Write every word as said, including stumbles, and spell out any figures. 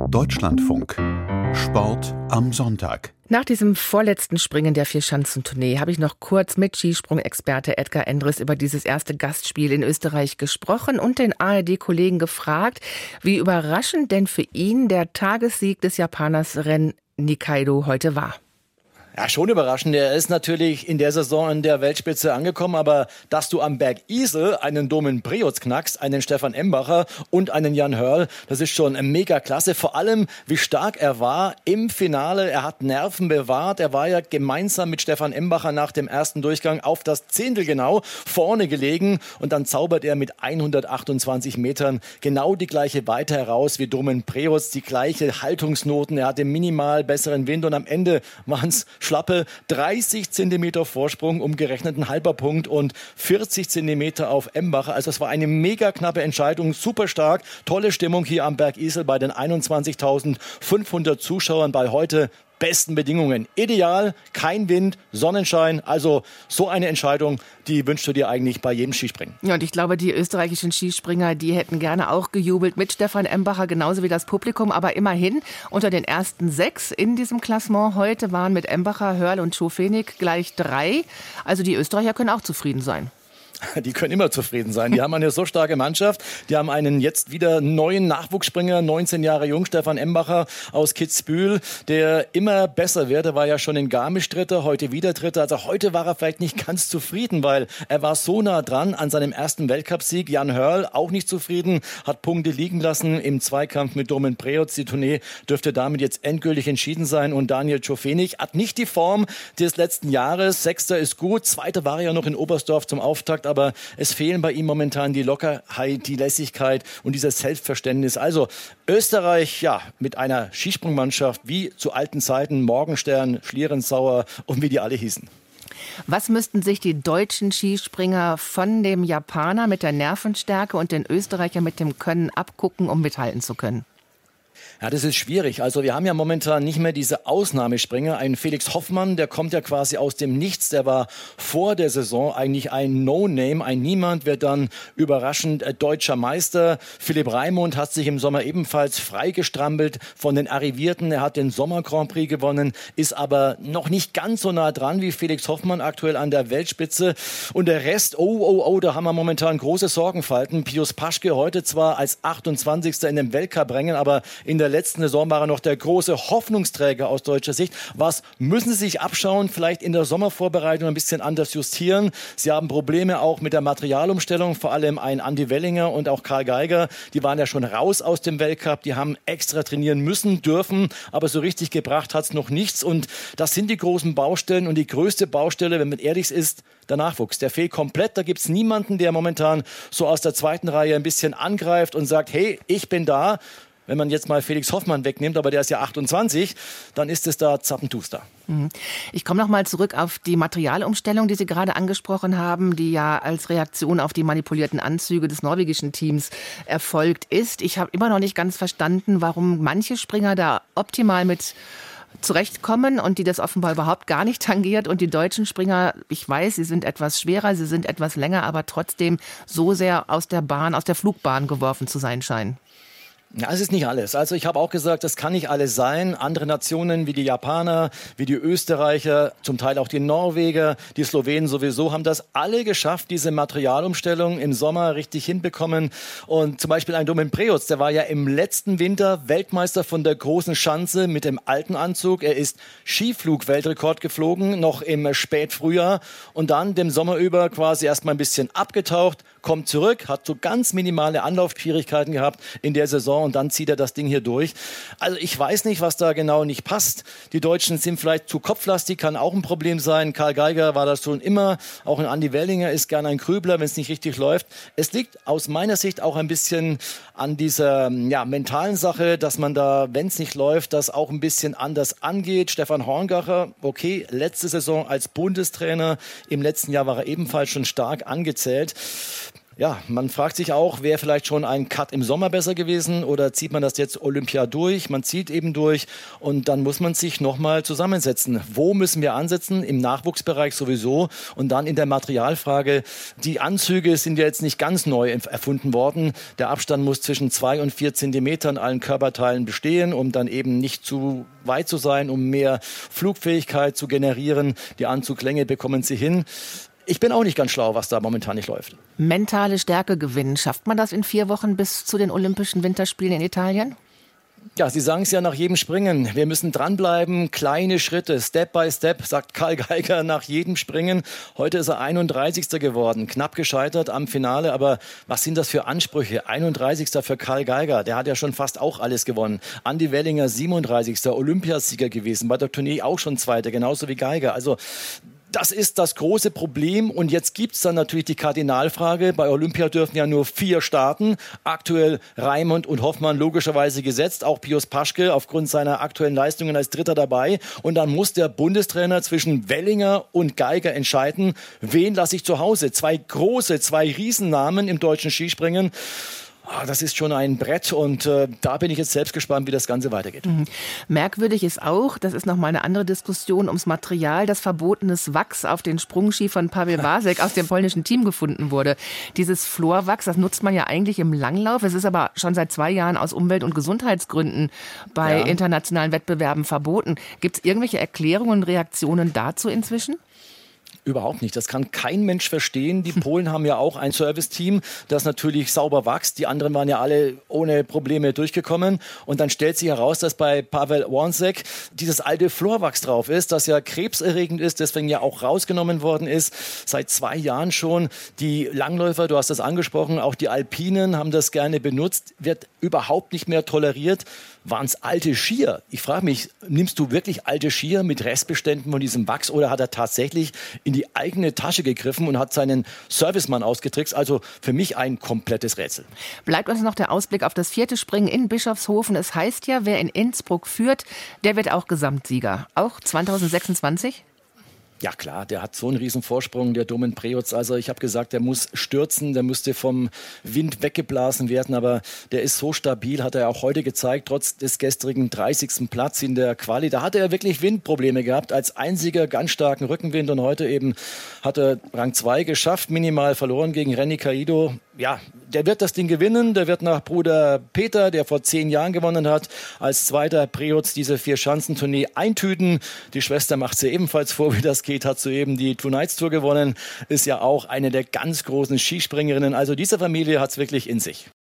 Deutschlandfunk. Sport am Sonntag. Nach diesem vorletzten Springen der Vierschanzentournee habe ich noch kurz mit Skisprung-Experte Edgar Endres über dieses erste Gastspiel in Österreich gesprochen und den A R D-Kollegen gefragt, wie überraschend denn für ihn der Tagessieg des Japaners Ren Nikaido heute war. Ja, schon überraschend. Er ist natürlich in der Saison in der Weltspitze angekommen, aber dass du am Berg Isel einen Domen Preoz knackst, einen Stefan Embacher und einen Jan Hörl, das ist schon mega klasse. Vor allem, wie stark er war im Finale. Er hat Nerven bewahrt. Er war ja gemeinsam mit Stefan Embacher nach dem ersten Durchgang auf das Zehntel genau vorne gelegen und dann zaubert er mit hundertachtundzwanzig Metern genau die gleiche Weite heraus wie Domen Preoz, die gleiche Haltungsnoten. Er hatte minimal besseren Wind und am Ende waren es schlappe dreißig Zentimeter Vorsprung, umgerechnet ein halber Punkt und vierzig Zentimeter auf Embacher. Also es war eine mega knappe Entscheidung, super stark, tolle Stimmung hier am Berg Isel bei den einundzwanzigtausendfünfhundert Zuschauern bei heute besten Bedingungen. Ideal, kein Wind, Sonnenschein. Also so eine Entscheidung, die wünschst du dir eigentlich bei jedem Skispringen. Ja, und ich glaube, die österreichischen Skispringer, die hätten gerne auch gejubelt mit Stefan Embacher, genauso wie das Publikum. Aber immerhin unter den ersten sechs in diesem Klassement heute waren mit Embacher, Hörl und Schofenig gleich drei. Also die Österreicher können auch zufrieden sein. Die können immer zufrieden sein. Die haben eine so starke Mannschaft. Die haben einen jetzt wieder neuen Nachwuchsspringer, neunzehn Jahre jung, Stefan Embacher aus Kitzbühel, der immer besser wird. Er war ja schon in Garmisch Dritter, heute wieder Dritter. Also heute war er vielleicht nicht ganz zufrieden, weil er war so nah dran an seinem ersten Weltcupsieg. Jan Hörl auch nicht zufrieden, hat Punkte liegen lassen im Zweikampf mit Domen Preoz. Die Tournee dürfte damit jetzt endgültig entschieden sein. Und Daniel Schofenig hat nicht die Form des letzten Jahres. Sechster ist gut, Zweiter war er ja noch in Oberstdorf zum Auftakt. Aber es fehlen bei ihm momentan die Lockerheit, die Lässigkeit und dieses Selbstverständnis. Also Österreich, ja, mit einer Skisprungmannschaft wie zu alten Zeiten, Morgenstern, Schlierenzauer und wie die alle hießen. Was müssten sich die deutschen Skispringer von dem Japaner mit der Nervenstärke und den Österreicher mit dem Können abgucken, um mithalten zu können? Ja, das ist schwierig. Also wir haben ja momentan nicht mehr diese Ausnahmespringer. Ein Felix Hoffmann, der kommt ja quasi aus dem Nichts. Der war vor der Saison eigentlich ein No-Name, ein Niemand, wird dann überraschend äh, deutscher Meister. Philipp Raimund hat sich im Sommer ebenfalls freigestrampelt von den Arrivierten. Er hat den Sommer-Grand Prix gewonnen, ist aber noch nicht ganz so nah dran wie Felix Hoffmann aktuell an der Weltspitze. Und der Rest, oh, oh, oh, da haben wir momentan große Sorgenfalten. Pius Paschke heute zwar als achtundzwanzigster in dem Weltcup-Rängen, aber in der letzten Saison war er noch der große Hoffnungsträger aus deutscher Sicht. Was müssen Sie sich abschauen? Vielleicht in der Sommervorbereitung ein bisschen anders justieren. Sie haben Probleme auch mit der Materialumstellung, vor allem ein Andi Wellinger und auch Karl Geiger. Die waren ja schon raus aus dem Weltcup. Die haben extra trainieren müssen, dürfen, aber so richtig gebracht hat es noch nichts. Und das sind die großen Baustellen und die größte Baustelle, wenn man ehrlich ist, der Nachwuchs. Der fehlt komplett. Da gibt es niemanden, der momentan so aus der zweiten Reihe ein bisschen angreift und sagt, hey, ich bin da. Wenn man jetzt mal Felix Hoffmann wegnimmt, aber der ist ja achtundzwanzig, dann ist es da zappenduster. Ich komme noch mal zurück auf die Materialumstellung, die Sie gerade angesprochen haben, die ja als Reaktion auf die manipulierten Anzüge des norwegischen Teams erfolgt ist. Ich habe immer noch nicht ganz verstanden, warum manche Springer da optimal mit zurechtkommen und die das offenbar überhaupt gar nicht tangiert. Und die deutschen Springer, ich weiß, sie sind etwas schwerer, sie sind etwas länger, aber trotzdem so sehr aus der Bahn, aus der Flugbahn geworfen zu sein scheinen. Ja, es ist nicht alles. Also ich habe auch gesagt, das kann nicht alles sein. Andere Nationen wie die Japaner, wie die Österreicher, zum Teil auch die Norweger, die Slowenen sowieso, haben das alle geschafft, diese Materialumstellung im Sommer richtig hinbekommen. Und zum Beispiel ein Domen Preoz, der war ja im letzten Winter Weltmeister von der großen Schanze mit dem alten Anzug. Er ist Skiflug-Weltrekord geflogen, noch im Spätfrühjahr und dann dem Sommer über quasi erstmal ein bisschen abgetaucht, kommt zurück, hat so ganz minimale Anlaufschwierigkeiten gehabt in der Saison und dann zieht er das Ding hier durch. Also ich weiß nicht, was da genau nicht passt. Die Deutschen sind vielleicht zu kopflastig, kann auch ein Problem sein. Karl Geiger war das schon immer. Auch ein Andi Wellinger ist gerne ein Grübler, wenn es nicht richtig läuft. Es liegt aus meiner Sicht auch ein bisschen an dieser ja, mentalen Sache, dass man da, wenn es nicht läuft, das auch ein bisschen anders angeht. Stefan Horngacher, okay, letzte Saison als Bundestrainer. Im letzten Jahr war er ebenfalls schon stark angezählt. Ja, man fragt sich auch, wäre vielleicht schon ein Cut im Sommer besser gewesen oder zieht man das jetzt Olympia durch? Man zieht eben durch und dann muss man sich nochmal zusammensetzen. Wo müssen wir ansetzen? Im Nachwuchsbereich sowieso und dann in der Materialfrage. Die Anzüge sind ja jetzt nicht ganz neu erfunden worden. Der Abstand muss zwischen zwei und vier Zentimeter an allen Körperteilen bestehen, um dann eben nicht zu weit zu sein, um mehr Flugfähigkeit zu generieren. Die Anzuglänge bekommen sie hin. Ich bin auch nicht ganz schlau, was da momentan nicht läuft. Mentale Stärke gewinnen. Schafft man das in vier Wochen bis zu den Olympischen Winterspielen in Italien? Ja, Sie sagen es ja nach jedem Springen. Wir müssen dranbleiben, kleine Schritte, Step by Step, sagt Karl Geiger nach jedem Springen. Heute ist er einunddreißigster geworden, knapp gescheitert am Finale. Aber was sind das für Ansprüche? einunddreißigster für Karl Geiger, der hat ja schon fast auch alles gewonnen. Andi Wellinger, siebenunddreißigster Olympiasieger gewesen, bei der Tournee auch schon Zweiter, genauso wie Geiger. Also das ist das große Problem und jetzt gibt's dann natürlich die Kardinalfrage. Bei Olympia dürfen ja nur vier starten. Aktuell Raimund und Hoffmann logischerweise gesetzt. Auch Pius Paschke aufgrund seiner aktuellen Leistungen als Dritter dabei. Und dann muss der Bundestrainer zwischen Wellinger und Geiger entscheiden, wen lasse ich zu Hause. Zwei große, zwei Riesennamen im deutschen Skispringen. Das ist schon ein Brett und äh, da bin ich jetzt selbst gespannt, wie das Ganze weitergeht. Mhm. Merkwürdig ist auch, das ist nochmal eine andere Diskussion ums Material, dass verbotenes Wachs auf den Sprungski von Paweł Wasek aus dem polnischen Team gefunden wurde. Dieses Fluorwachs, das nutzt man ja eigentlich im Langlauf. Es ist aber schon seit zwei Jahren aus Umwelt- und Gesundheitsgründen bei ja. internationalen Wettbewerben verboten. Gibt es irgendwelche Erklärungen und Reaktionen dazu inzwischen? Überhaupt nicht. Das kann kein Mensch verstehen. Die Polen haben ja auch ein Serviceteam, das natürlich sauber wächst. Die anderen waren ja alle ohne Probleme durchgekommen. Und dann stellt sich heraus, dass bei Paweł Wasek dieses alte Fluorwachs drauf ist, das ja krebserregend ist, deswegen ja auch rausgenommen worden ist. Seit zwei Jahren schon. Die Langläufer, du hast das angesprochen, auch die Alpinen haben das gerne benutzt, wird überhaupt nicht mehr toleriert. Waren es alte Skier? Ich frage mich, nimmst du wirklich alte Skier mit Restbeständen von diesem Wachs oder hat er tatsächlich in die eigene Tasche gegriffen und hat seinen Servicemann ausgetrickst? Also für mich ein komplettes Rätsel. Bleibt uns noch der Ausblick auf das vierte Springen in Bischofshofen. Es heißt ja, wer in Innsbruck führt, der wird auch Gesamtsieger. Auch zwanzig sechsundzwanzig? Ja klar, der hat so einen riesen Vorsprung, der Domen Preutz. Also ich habe gesagt, der muss stürzen, der müsste vom Wind weggeblasen werden, aber der ist so stabil, hat er auch heute gezeigt, trotz des gestrigen dreißigsten Platz in der Quali. Da hatte er wirklich Windprobleme gehabt, als einziger ganz starken Rückenwind und heute eben hat er Rang zwei geschafft, minimal verloren gegen Renny Caido. Ja, der wird das Ding gewinnen, der wird nach Bruder Peter, der vor zehn Jahren gewonnen hat, als zweiter Preutz diese Vier-Schanzentournee eintüten. Die Schwester macht sie ebenfalls vor, wie das geht, hat soeben die Two Nights Tour gewonnen, ist ja auch eine der ganz großen Skispringerinnen. Also diese Familie hat's wirklich in sich.